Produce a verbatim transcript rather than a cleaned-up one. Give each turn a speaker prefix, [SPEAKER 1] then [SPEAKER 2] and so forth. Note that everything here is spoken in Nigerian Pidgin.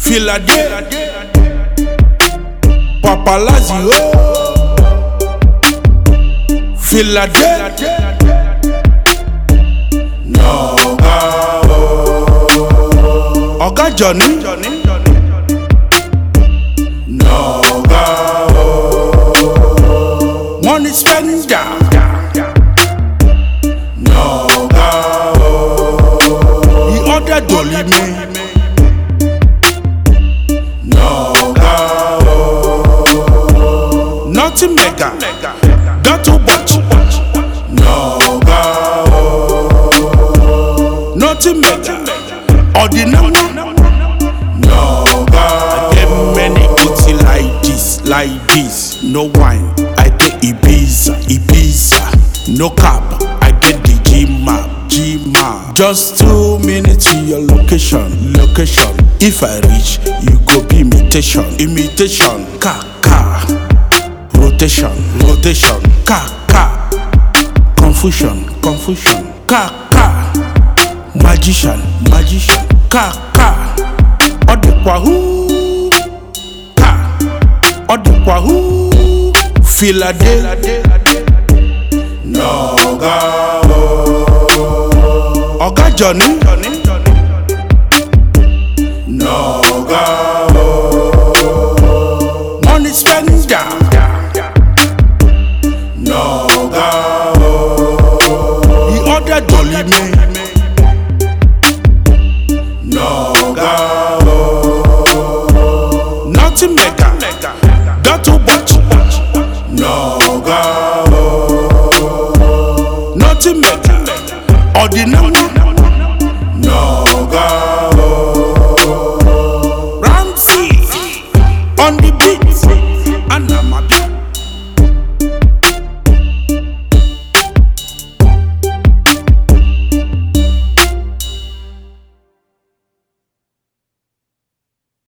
[SPEAKER 1] Philadelphia, Paparazzi, oh. Philadelphia, Noga, oh. Oga Johnny, Noga, oh. Money spender, Noga, oh. He ordered Dolly me. Nothing mega, don't too much. Noga, oh. Nothing mega, ordinary. Noga, I get many booty like this, like this. No wine, I take Ibiza, Ibiza. No cab, I get the G-Map, G-Map. Just two minutes to your location, location. If I reach, you go be imitation, imitation. Car, car. Rotation, rotation, ka ka. Confusion, confusion, ka ka. Magician, magician, ka ka. Odekwahu, ka. Odekwahu. Philadelphia, Noga, oh. Oga Johnny, Noga, oh. Money spender. Noga, oh. He ordered Dolly me. Noga, oh. Nothing mega.